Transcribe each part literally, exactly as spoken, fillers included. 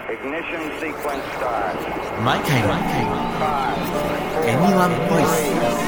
Ignition sequence start. マイカイの エムワン ボイス。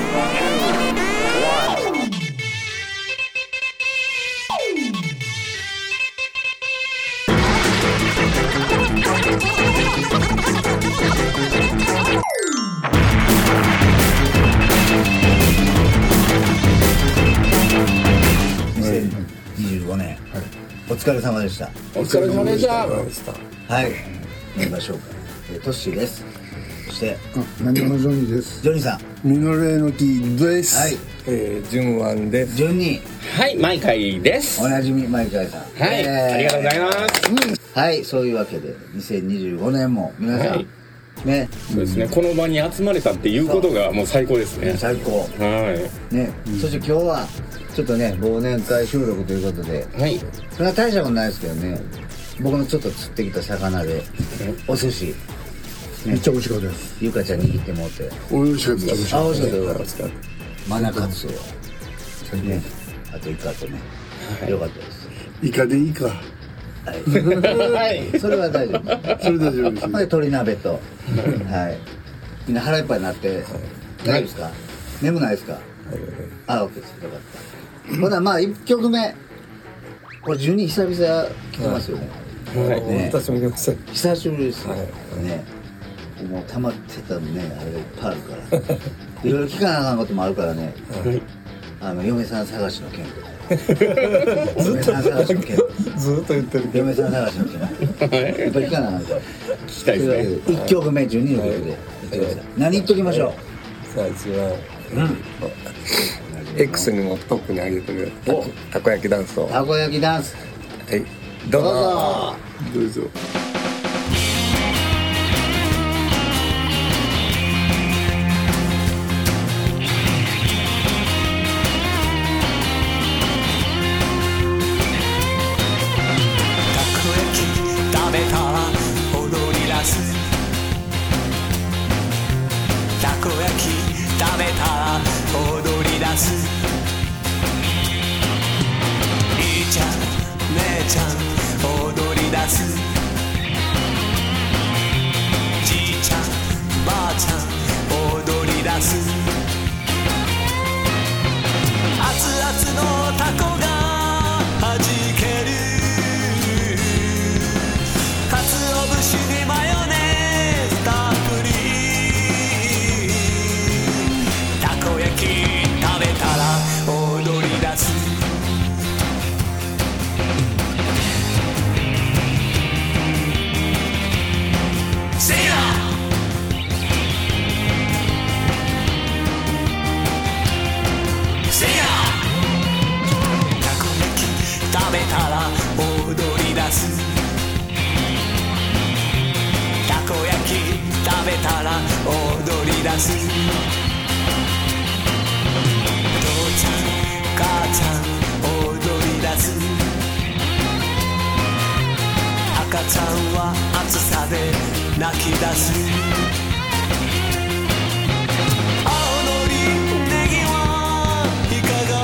にせんにじゅうごねん、はい、お疲れ様でした。 お疲れ様でした。 はい、やりましょうか。トッシーです。そして何者ジョニーです。 ジョニーさん、 ミノレの木です。 はい、 えー、順腕です。 順に、 はい、マイカイです。 おなじみマイカイさん。 はい、えー、ありがとうございます、 うん、はい、そういうわけでにせんにじゅうごねんも皆さん、はい、ね、 そうですね、この場に集まれたっていうことがもう最高ですね。 最高。 はい。ね、 うん、そして今日はちょっとね、忘年会収録ということで、 はい。 それは大したことないですけどね、僕のちょっと釣ってきた魚でお寿司、ね、 めっちゃ美味しかったです。 ゆかちゃん握ってもらって。 美味しかったです。 あ、美味しかったです。マナカツオね、あとイカとね、はい、よかったです。 イカでいいか。 はい、それは大丈夫。 それ大丈夫です。 はい、鶏鍋と、はい。みんな腹いっぱいになって、大丈夫ですか？眠ないですか？あ、オッケーです。よかった。ほな、まあいっきょくめ、これじゅうに久々来てますよね。 はい、ね、久しぶりです。 久しぶりですよね。もう溜まってたのね、あれがいっぱいあるから。いろいろ聞かなあかんこともあるからね。あの嫁さん探しの件とか。嫁さん探しの件。 ずっと言ってる。 嫁さん探しの件。やっぱり聞かなあかんから。 聞きたいですね。 いっきょくめじゅうにの曲で言ってください。何言っときましょう。 最初は、うん、X にもトップに上げてるたこ焼きダンスを。 たこ焼きダンス。 はい。どうぞ。 どうぞ。 たこ焼き食べたら踊り出す。いいちゃん姉ちゃん踊り出す。じいちゃんばあちゃん踊り出す。熱々のたこがはじける。かつお節にマヨネーズたっぷり。食べたら踊り出す。せやせや。たこ焼き食べたら踊り出す。たこ焼き食べたら踊り出す。母ちゃん踊り出す。赤ちゃんは暑さで泣き出す。青のりネギはいかが。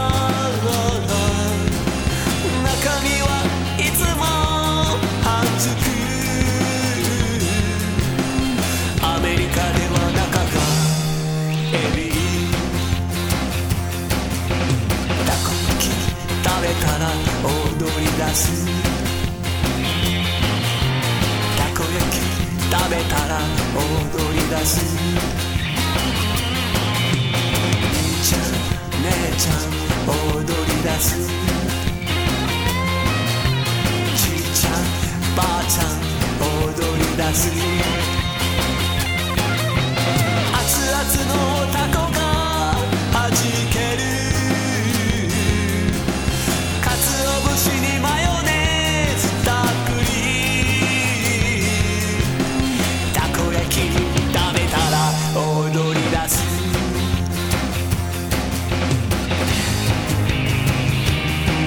中身はいつも半熟。アメリカでは中がエビ。食べたら踊り出す。たこ焼き食べたら踊り出す。兄ちゃん姉ちゃん踊り出す。じいちゃんばあちゃん踊り出す。熱々のたこがはじける。節にマヨネーズたっぷり。たこ焼き食べたら踊り出す。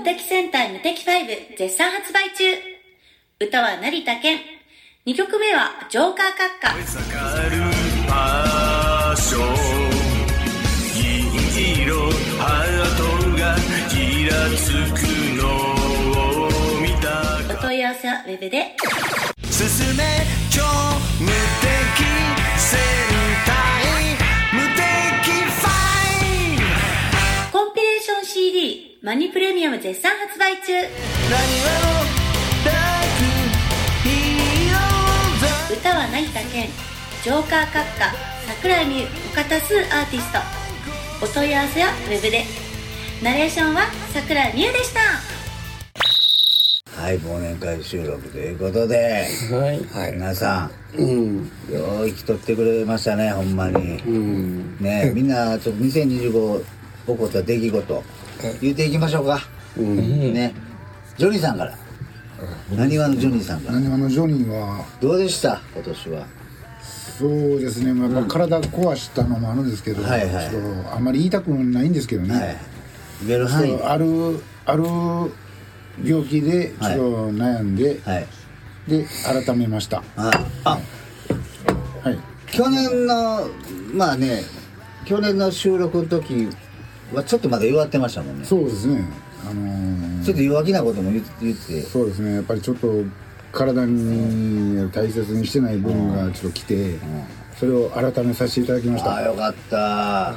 敵戦隊無敵ファイブ絶賛発売中。歌は成田健。にきょくめはジョーカー閣下。 パッション銀色ハートがギラつくのを見た。 お問い合わせはウェブで。 進め超無敵戦隊無敵ファイブ。 コンピレーション シーディー マニプレミアム絶賛発売中。 何話のダークヒーローズ。 歌は成田健。ジョーカー閣下桜井美優他多数アーティスト。お問い合わせはウェブで。ナレーションは桜井美優でした。 はい、忘年会収録ということで、 はい。 皆さん、 うんよう生きとってくれましたね、ほんまに。 うんね、みんなちょっとにせんにじゅうご起こった出来事言っていきましょうか。 うんね、ジョニーさんからなにわのジョニーさんからなにわのジョニーはどうでした今年は。 そうですね、まあ、やっぱ体壊したのもあるんですけど、 はいはいちょっとあんまり言いたくないんですけどね、 はい言える範囲で。 あるある病気でちょっと悩んで、 はいで改めました。 ああはい去年のまあね去年の収録の時はちょっとまだ弱ってましたもんね。 そうですね、あのー、 ちょっと弱気なことも言って言ってそうですね、やっぱりちょっと体に大切にしてない部分がちょっと来て、それを改めさせていただきましああた。 よかった。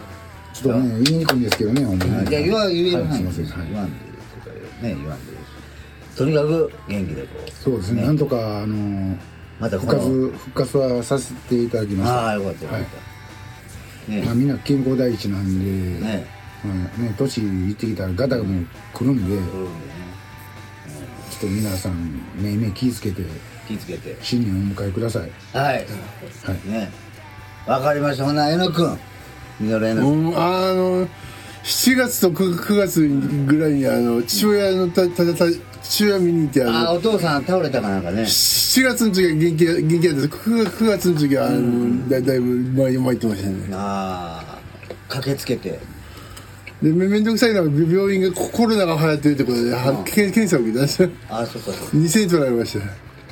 ちょっとね言いにくいんですけどね、ほんまに。 いや言わ言えるはい、 範囲ですいません、はい言わんでいいとかね言わんでいい。とにかく元気でこう。 そうですね、なんとかあのーまたこ復の活復活はさせていただきました。 ああよかったよかった。ねまあ、みんな健康第一なんで、 ねまあね、年いってきたらガタがもう来るんで、 うんちょっと皆さんめいめい気ぃつけて気ぃつけて。 新年をお迎えください。 はい。 はいね。わかりました。ほな、えのくん。みのるえのくん。 うん、あのしちがつとくがつぐらいにあの父親のたたた父親見に行ってああ、 のお父さん倒れたかなんかね。 しちがつの時は元気元気だったですくがつくがつの時はあのだだいぶ前に参ってましたね。 ああ。駆けつけて。 でめめんどくさいのは病院がコロナが流行ってるってことで、は検検査を受けたんですよ。 あ、そっかそっか。 にせんえん取られました。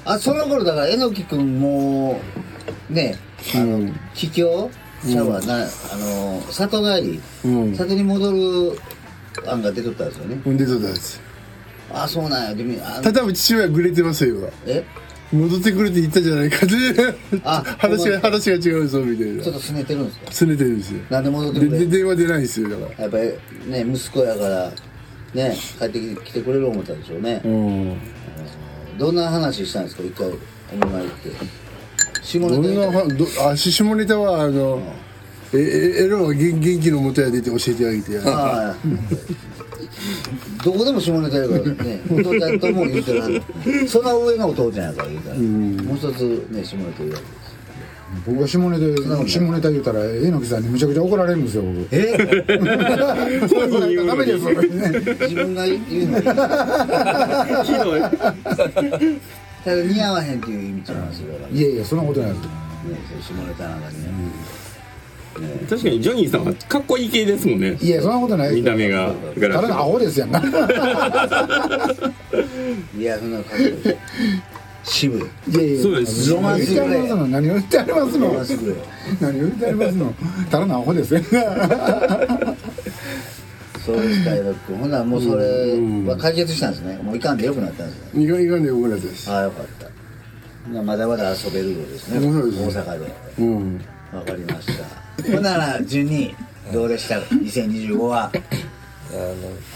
あ、その頃だから、えのきくんも、ね、あの、帰郷シャワーな、あの、里帰り、 うん里に戻る案が出とったんですよね。 ほんでとったんです。 あ、そうなんや。でも、あただ父親グレてますよ。 え戻ってくるって言ったじゃないかってあ話が話が違うぞみたいな。 ちょっと拗ねてるんですか。 拗ねてるんですよ。 なんで戻ってでくれで電話出ないんですよだから。 やっぱりね、息子やから、ね、帰ってきてくれる思ったでしょうね。 うん。 どんな話したんですか、一回お見舞い行って。下どんネタなはどあし下ネタはあの、ええエロは元元気のもとやでって教えてあげてや。 ああどこでも下ネタやからね、お父ちゃんとも言うてるはず。その上のお父ちゃんやから言うたら、もう一つね、下ネタ言うわけです。 僕が下ネタ下ネタ言うたらえのきさんにむちゃくちゃ怒られるんですよ、僕。 えそういうのダメですよ、 自分が言うのにひどい。 ただ似合わへんっていう意味ちゃいますよ。だからね、 いやいや、そんなことないですよ。 そういう下ネタなんかにね。 確かにジョニーさんはかっこいい系ですもんね。 いや、そんなことないですよ。 見た目がガラただのアホですやんか。 いや、そんなかっこいい。渋い。 いやいや、 そうですロマンス言ってありますの、何を言ってありますのロマンスくれよ。 何を言ってありますの、ただのアホですよ。 そうですか、江戸君。ほんならもうそれは解決したんですね。もういかんでよくなったんですね。 いかんいかんでよくなったです。 ああ、よかった。ほなまだまだ遊べるようですね。 そうですね大阪で。 うん。 わかりました。ほんなら順にどうでしたにせんにじゅうごは。 あの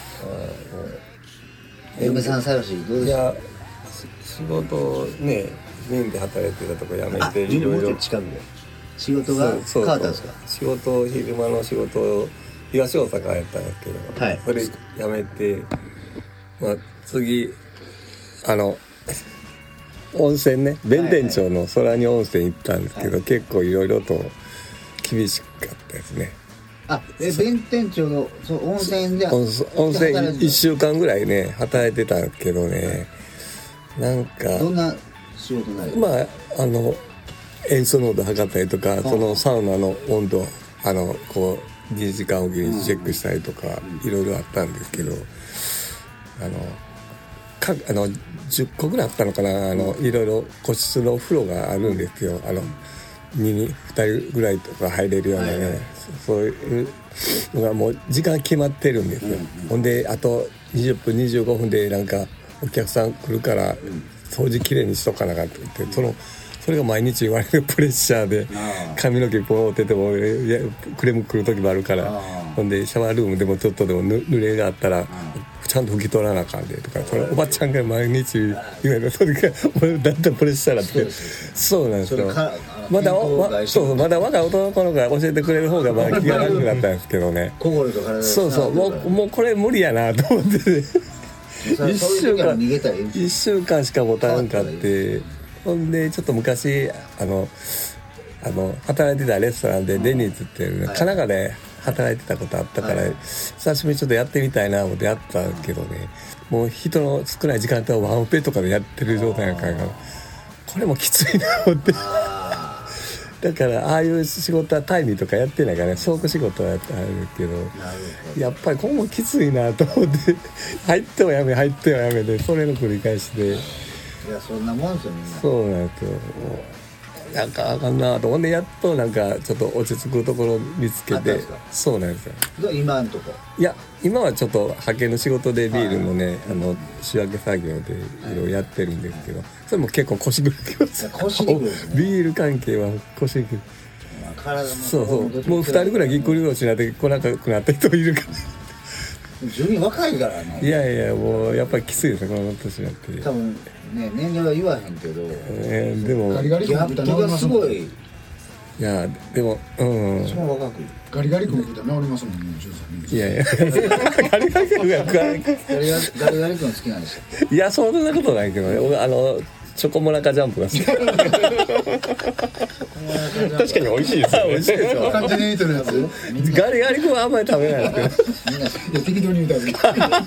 嫁さんさよしどうでした。 いやし仕事をねメインで働いてたとこ辞めあ、 て順にもうちょいろいろっと近くで。仕事が変そうそうわったんですか。 仕事昼間の仕事を東大阪やったんですけど、 はいそれ辞めて、まあ、次あの温泉ね弁天町の空に温泉行ったんですけど、 はい結構いろいろと厳しかったですね。 あ、え、弁天町のその温泉で。 温温泉働いてたいっしゅうかんぐらいね働いてたんですけどね、なんかどんな仕事なんですか。 まああの塩素濃度測ったりとか、そのサウナの温度あのこうにじかんおきにチェックしたりとか、いろいろあったんですけど、 あのかあのじゅっこぐらいあったのかな、あのいろいろ個室のお風呂があるんですよ。あのににふたりぐらいとか入れるようなね、はいはい、そういうのがもう時間決まってるんですよ、うんうん、ほんであとにじゅっぷんにじゅうごふんでなんかお客さん来るから掃除きれいにしとかなかったって、そのそれが毎日言われるプレッシャーで髪の毛ポンっててもいやクレーム来る時もあるから、ほんでシャワールームでもちょっとでも濡れがあったらちゃんと拭き取らなあかんでとか、それおばちゃんが毎日言うのそれがだんだんプレッシャーになって、そうなんですよ。まだわそうまだ我が男の子が教えてくれる方がまあ気が楽になったんですけどね。 心と体そうそうもうもうこれ無理やなと思ってね。一週間一週間しか持たんかって。ほんでちょっと昔あのあの働いてたレストランでデニーズっていう、ね、神奈川で働いてたことあったから、はい、久しぶりにちょっとやってみたいな思ってやったけどね、もう人の少ない時間帯をワンオペとかでやってる状態やからこれもきついな思ってだからああいう仕事はタイミーとかやってないからね、倉庫仕事はやってあるけど、やっぱりこれもきついなと思って入ってはやめ入ってはやめでそれの繰り返しで。 いやそんなもんですよみんな。 そうなんですよ。なんかあかんなと思ってやっとなんかちょっと落ち着くところを見つけて。そうなんですよ。 今のとこいや今はちょっと派遣の仕事でビールのね、あの仕分け作業でいろいろやってるんですけど、それも結構腰ぐるきます。 腰ぐるですね。 ビール関係は腰ぐる。 体もそうそうもうふたりぐらいぎっくり腰になって来なくなった人いるから。 自分若いからね。 いやいやもうやっぱりきついですねこの年になって。 多分ね年齢は言わへんけど、 えー、でもガリガリ君ギャップがすごい。 いやでもうんその若くガリガリ君って治りますもんね。 いやいやガリガリ君がガリガリガリ君好きなんですよ。 いやそんなことないけどね、俺あのチョコモナカジャンプが好き確かに美味しいですよね。 美味しいですよ。 感じに似てるやつガリガリ君はあんまり食べないですけどいや適当に言うたら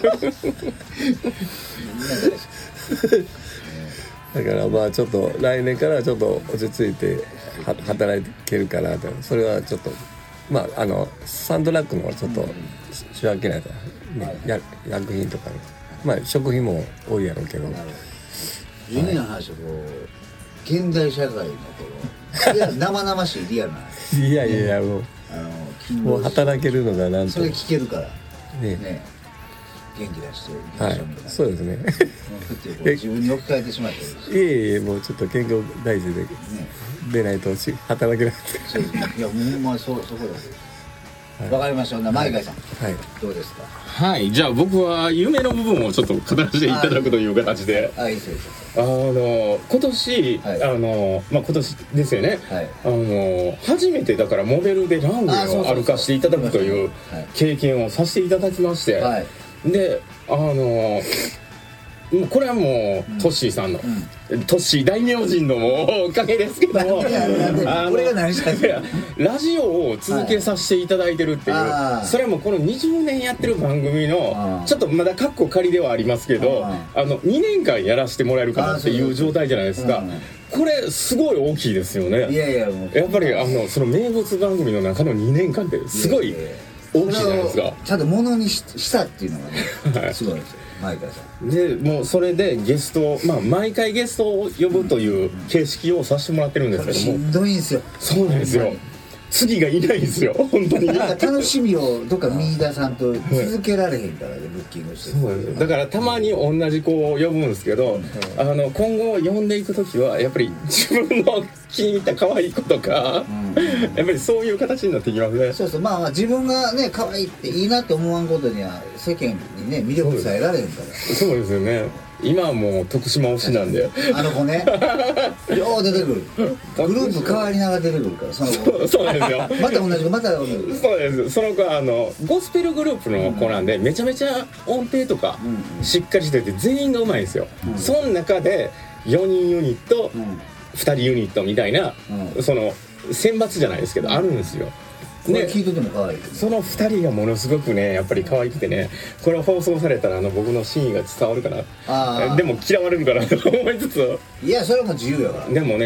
だからまあちょっと来年からちょっと落ち着いては働けるかなと。それはちょっとまああのサンドラッグのちょっと仕分けないと、ね、や薬品とか、ね、まあ食品も多いやろうけど。 じゅうねんの話はこう現代社会の頃いや生々しいリアルな。 いやいやもうあのもう働けるのがなんとそれ聞けるからねね元気出してはいそうですね自分に置き換えてしまってるしいえいえもうちょっと健康大事で、ね、出ないとし働けなくてそうですねいやもうまあそそこだわ、はい、かりました。マイカイさん、 はい、 どうですか。 はいじゃあ僕は夢の部分をちょっと語らせていただくという形であいいですあの今年、はい、あのまあ今年ですよね、はい、あの初めてだからモデルでランウェイを歩かせていただくという経験をさせていただきまして、はい、であのこれはもうトッシーさんの、うん、トッシー大名人のもおかげですけどもあこれが何したんですか。 ラジオを続けさせていただいてるっていう、はい、それもこのにじゅうねんやってる番組のちょっとまだカッコ仮ではありますけどあのにねんかんやらせてもらえるかなっていう状態じゃないですか。これすごい大きいですよね。 いやいやもうやっぱりあのその名物番組の中のにねんかんってすごい大きいじゃないですか。 ちゃんとものに し, したっていうのがね、はい、すごいですよ。毎回さでもうそれでゲスト、まあ、毎回ゲストを呼ぶという形式をさせてもらってるんですけども、 しんどいんですよ。 そうなんですよ。次がいないんですよ本当に。 なんか楽しみをどっか見出さんと続けられへんからね、ブッキングして。 そうです。だからたまに同じ子を呼ぶんですけど、うん、あの今後呼んでいくときはやっぱり自分の気に入った可愛い子とか、うん、やっぱりそういう形になってきますね。 そうそう、まあ、まあ自分がね可愛いっていいなって思わんことには世間にね魅力伝えられへんから。 そうですよね。今はもう徳島推しなんであの子ねよう出てくるグループ変わりながら出てくるからその子。 そう、そうなんですよまた同じ子また同じ子。そうです。その子はあのゴスペルグループの子なんで、うん、めちゃめちゃ音程とかしっかりしてて全員がうまいんですよ、うん、その中でよにんユニット、うん、ふたりユニットみたいな、うん、その選抜じゃないですけど、うん、あるんですよ。 ね、聞いてても可愛い。 そのふたりがものすごくねやっぱり可愛くてね、これ放送されたらあの僕の真意が伝わるかな、あでも嫌われるかなと思いつつ、 いやそれはもう自由やから。 でもね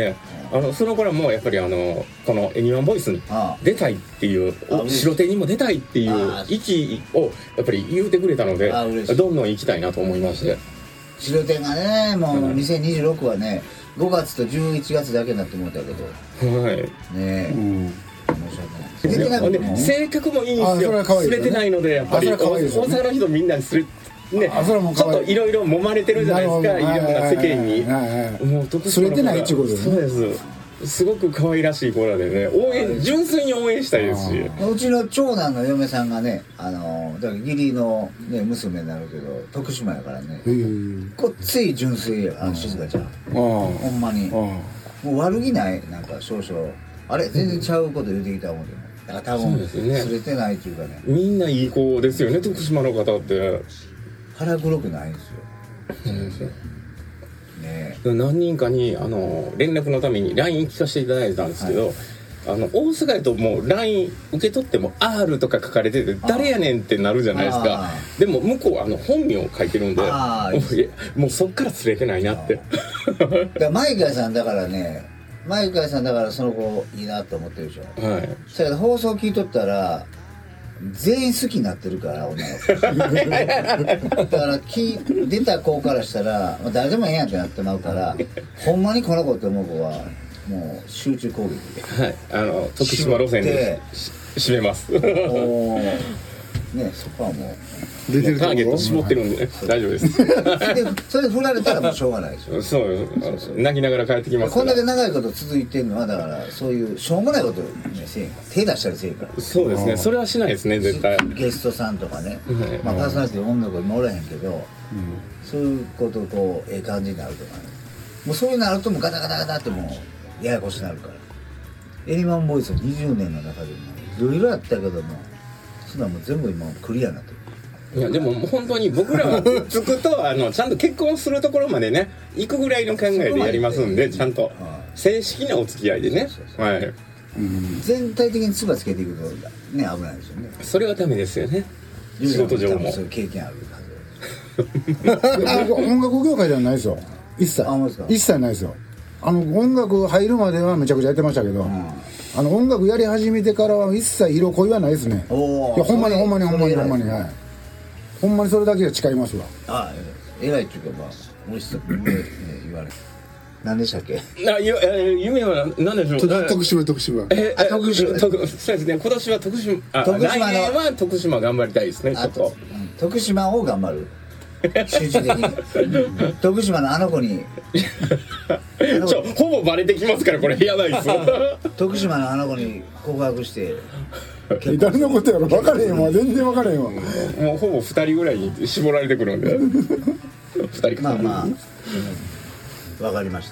あのその頃もやっぱりあのこのエニワンボイスに出たいっていう白手にも出たいっていう意気をやっぱり言うてくれたのでどんどん行きたいなと思いまして、 白手がねもうにせんにじゅうろくはねごがつとじゅういちがつだけになって思ったけどはいねえ、うん、申し訳ない出てなくても性格もいいんですよ。すれてないのでやっぱり大阪の人みんなにすれね、ちょっといろいろ揉まれてるじゃないですか、いろんな世間に。もう徳島の子がそうです。すごく可愛らしい子らでね、応援純粋に応援したいですし。 うちの長男の嫁さんがね、あのだから義理のね娘になるけど徳島やからね、こっつい純粋やあの静香ちゃん。ほんまに。もう悪気ないなんか少々あれ全然ちゃうこと言ってきた思うても。だから多分すれてないっていうかね。 みんないい子ですよね徳島の方って。 腹黒くないんですよ。 そうですよ。ね、何人かにあの連絡のために ライン 聞かせていただいたんですけど、はい、あの大阪やともう ライン 受け取っても アール とか書かれてて誰やねんってなるじゃないですか。でも向こうはあの本名を書いてるんでもうそっから釣れてないなって。 だマイカさんだからねマイカさんだからその子いいなと思ってるでしょ。はい。それ放送聞いとったら全員好きになってるから女の子だからき出た子からしたら誰でもええやんってなってまうからほんまにこの子って思う子はもう集中攻撃ではいあの徳島路線で締めますねそこはもう出てるターゲット絞ってるんで、ね、大丈夫ですそれで振られたらもうしょうがないでしょ。 そう泣きながら帰ってきますから。 こんだけ長いこと続いてるのはだからそういうしょうもないことねせえ手出したりせえから。 そうですねそれはしないですね絶対。 ゲストさんとかね、はいまあ、パーソナリティ女の子今おらへんけど、うん、そういうことこうええ感じになるとかねもうそういうのあるともうガタガタガタってもうややこしになるから。エニマンボイスにじゅうねんの中でもいろいろあったけどもそんなもう全部今クリアになってる。 いやでも本当に僕らはつくとあのちゃんと結婚するところまでね行くぐらいの考えでやりますんでちゃんと正式なお付き合いでねはい、 うん、全体的につばつけていくとね危ないですよね。 それはダメですよね仕事上も。 そういう経験あるはず音楽業界ではないですよ一切一切ないですよ。あの音楽入るまではめちゃくちゃやってましたけど、うん、あの音楽やり始めてからは一切色恋はないですね。いやほんまにほんまにほんまにほんまにはいほんまにそれだけは誓いますわ。 ああ偉いっていうかまあもしさ言われ何でしたっけ。 あゆ夢は何でしょう。 徳島徳島ええ徳島そうですね今年は徳島あ徳島の来年は徳島頑張りたいですねちょっと、 うん、徳島を頑張る集中的に徳島のあの子にちょほぼバレてきますからこれやばいです徳島のあの子に告白して誰のことやろ分かれへんわ全然分かれへんわもうほぼふたりぐらいに絞られてくるんでふたりかまあまあ、うん、分かりました。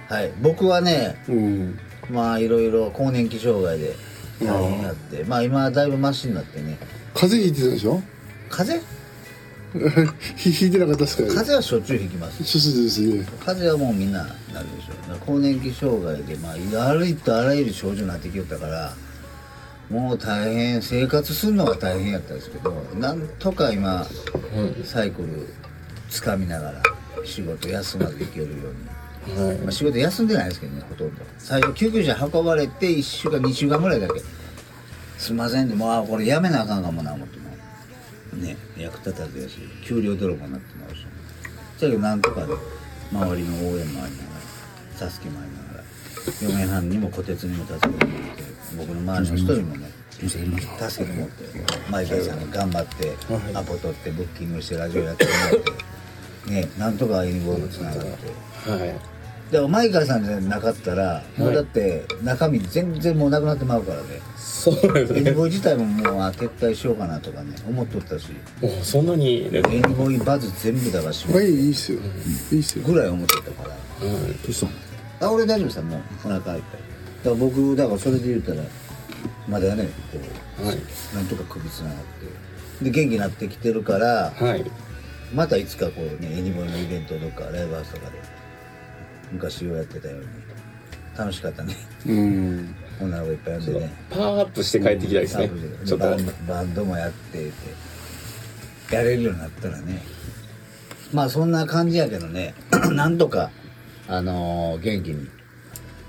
はい僕はね、うん、まあいろいろ更年期障害で大変になってまあ今はだいぶマシになってね。 風邪ひいてたでしょ。 風邪引いてなかったですか。 風邪はしょっちゅう引きます。 そうですね。 風邪はもうみんななるでしょう。だから更年期障害でまあありとあらゆる症状になってきよったからもう大変生活するのが大変やったんですけどなんとか今、うん、サイクルつかみながら仕事休まず行けるように、はいまあ、仕事休んでないですけどねほとんど。最初救急車運ばれていっしゅうかんにしゅうかんぐらいだけすいませんでもうこれやめなあかんかもな思ってもね役立たずやし給料泥棒になってまうしだけどなんとかで周りの応援もありながら助けもありながらよねんはんにも虎鉄にも助けてもらって僕の周りの一人もね助けてもらってマイケルさんが頑張ってアポ取ってブッキングしてラジオやってもらってねなんとかエニボールつながってはいでもマイカルさんじゃなかったら、はい、もうだって中身全然もうなくなってまうからね。 そうですね。 エニボイ自体ももう撤退しようかなとかね思っとったし。 おそんなにエニボイバズ全部だからしまいいっすよ、うん、いいっすよぐらい思ってたから。うん。どうしたの？あ俺大丈夫さもうお腹いっぱい。だから僕だからそれで言ったらまだねこう、はい、なんとか首つながってで元気になってきてるから、はい、またいつかこうねエニボイのイベントとかライブハウスとかで。昔をやってたように楽しかったね。うん女の子いっぱい呼んでねパワーアップして帰ってきたいですね。 ちょっとバンド、バンドもやっててやれるようになったらねまあそんな感じやけどねなんとかあのー、元気に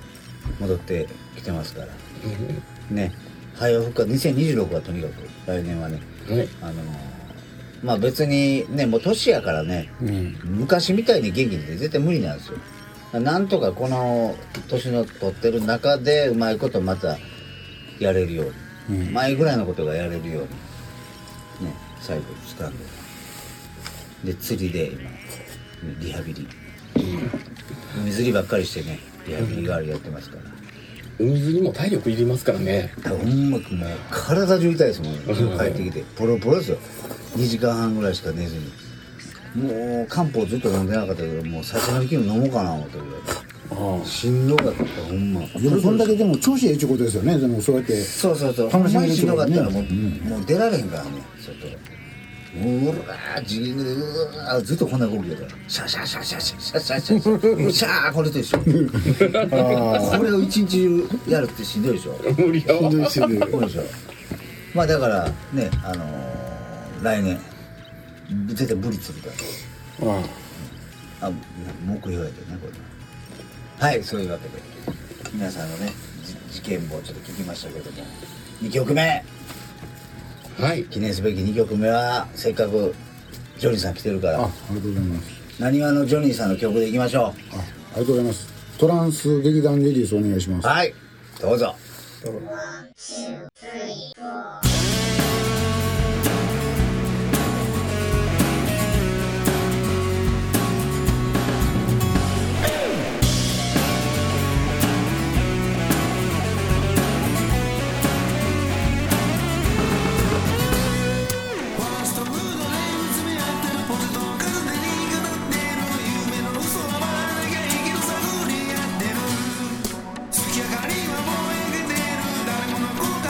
戻ってきてますから、うん、ね早復活にせんにじゅうろくはとにかく来年はね、はい、あのまあ別にねもう年やからね、うん、昔みたいに元気で絶対無理なんですよ。なんとかこの年の取ってる中でうまいことまたやれるように、うん、前ぐらいのことがやれるようにね最後したんでで釣りで今リハビリ、うん、海釣りばっかりしてねリハビリ代わりやってますから、 海釣りも体力いりますからね。 ほんまもう体中痛いですもん帰ってきてポロポロですよ。にじかんはんぐらいしか寝ずにもう漢方ずっと飲んでなかったけどもう酒の気分飲もうかな思ったぐらいしんどかったほんま。 でもそんだけでも調子ええってことですよね。でもそうやってそうそうそうほんまにしんどかったらもう、うん、もう出られへんからね外うわージギングでうわーずっとこんな動きやからシャシャシャシャシャシャシャシャシャシャーこれと一緒これを一日中やるってしんどいでしょ。 無理やわ。 しんどいしんどいそうでしょ。まあだからねあのー、来年絶対ブリ釣るからああ、あ目標やけどねこれはいそういうわけで皆さんのね事件簿をちょっと聞きましたけどもにきょくめはい記念すべきにきょくめはせっかくジョニーさん来てるからあありがとうございます。 何話のジョニーさんの曲でいきましょう。あありがとうございます。トランス劇団レディースお願いします。 はいどうぞどうぞ。 好きやかりは燃えてる誰もの答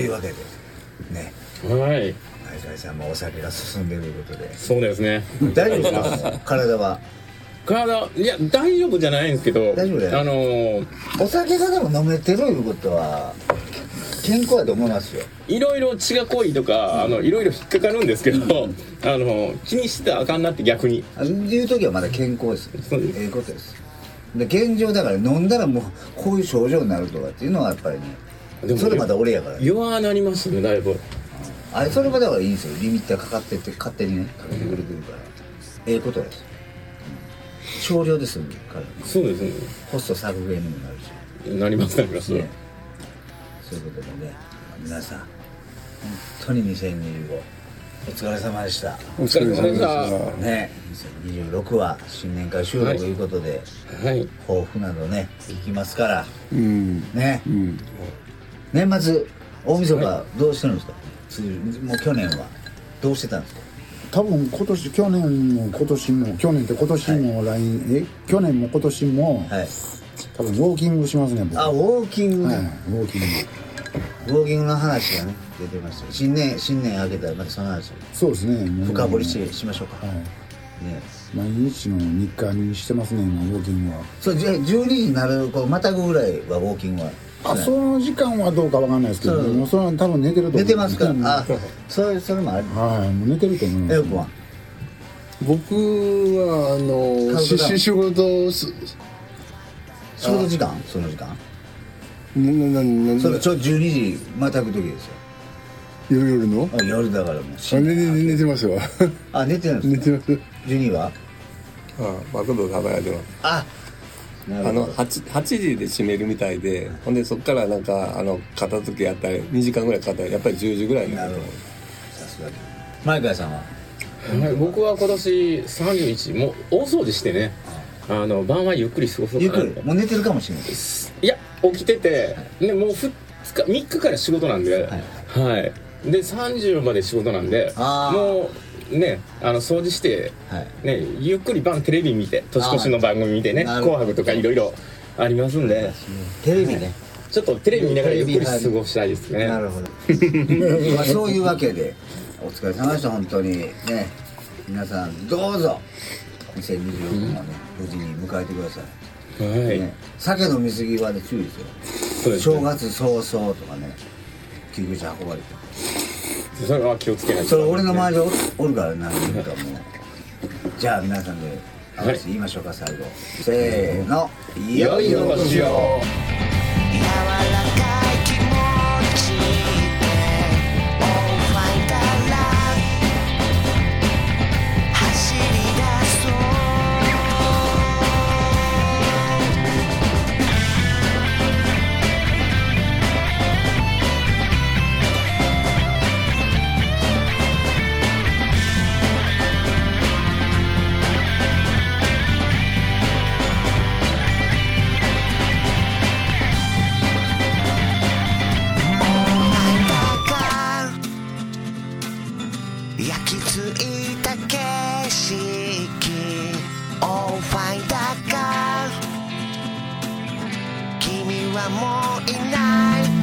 いうわけでね、 はい相川さんもお酒が進んでいるということで。 そうですね。 大丈夫ですか体は。 体いや大丈夫じゃないんですけど、 大丈夫だよ、 あのー、 お酒がでも飲めてるいうことは健康だと思いますよ。 いろいろ血が濃いとか、あのいろいろ引っかかるんですけど、うん、あの気にしてあかんなって逆にいう時はまだ健康です。そうです、ええことです。で現状だから飲んだらもうこういう症状になるとかっていうのはやっぱりね、でもそれまた俺やから、ね、 弱なりますねだいぶ。 あれそれもだからいいんですよ。リミッターかかってって勝手にねかけてくれてるから、うん、ええことです。少量ですよねから。 そうですね。 コスト削減にもなるし。 なりますなります、ね。 そういうことでね、皆さん本当ににせんにじゅうごお疲れ様でした。 お疲れ様でしたね。にせんにじゅうろくは新年会収録ということで、はい、抱負などねいきますから、うん、ね、うん、年末大晦日どうしてるんですか、はい、もう去年はどうしてたんですか。 多分今年去年も今年も去年って今年も来、はい、え去年も今年も、はい、多分ウォーキングしますね僕。 あウォーキング、はい、ウォーキングウォーキングの話がね出てました。新年新年明けたらまたその話をそうですね深掘りししましょうか。はい、ね、 毎日の日課にしてますね今ウォーキングは。 そうじゃあじゅうにじになるこうまたぐぐらいはウォーキングは。 あその時間はどうかわかんないですけど、もうそれは多分寝てると思う。 寝てますか。あそれそれもある。 はいもう寝てると思います。 エオ君は。 僕はあのし仕事仕事時間その時間。 なななそれちょじゅうにじまたぐ時ですよ。 夜夜の？ あ夜だからもう。 あ寝て寝てますよ。 あ寝てるんですか。 寝てます。 じゅうには？ あマクド食べられてます。 あ。 あの 8, 8時で閉めるみたいで、ほんでそっからなんかあの片付けやったりにじかんぐらいかかったらやっぱりじゅうじぐらいになる。 なるほど。さすがに。前川さんは、 はい、僕は今年さんじゅういちもう大掃除してね、あの晩はゆっくり過ごそうかな。 ゆっくりもう寝てるかもしれないです。 いや起きてて、ね、もうふつかみっかから仕事なんで、はい、はい、でさんじゅうまで仕事なんで、もうね、あの掃除して、はいね、ゆっくり晩テレビ見て年越しの番組見てね紅白とかいろいろありますんでテレビねちょっとテレビ見ながらゆっくり過ごしたいですね。 なるほどまあそういうわけでお疲れ様でした本当にね。皆さんどうぞにせんにじゅうろくねんをね、うん、無事に迎えてください。はい、ね、酒飲みすぎはね注意ですよ。正月早々とかね救急車運ばれてそれは気をつけないと、ね、 それ俺の周りで お, おるから何人かもうじゃあ皆さんで合わせて言いましょうか、はい、最後せーの、 いよいよ年を焼き付いた景色 All fine だから君はもういない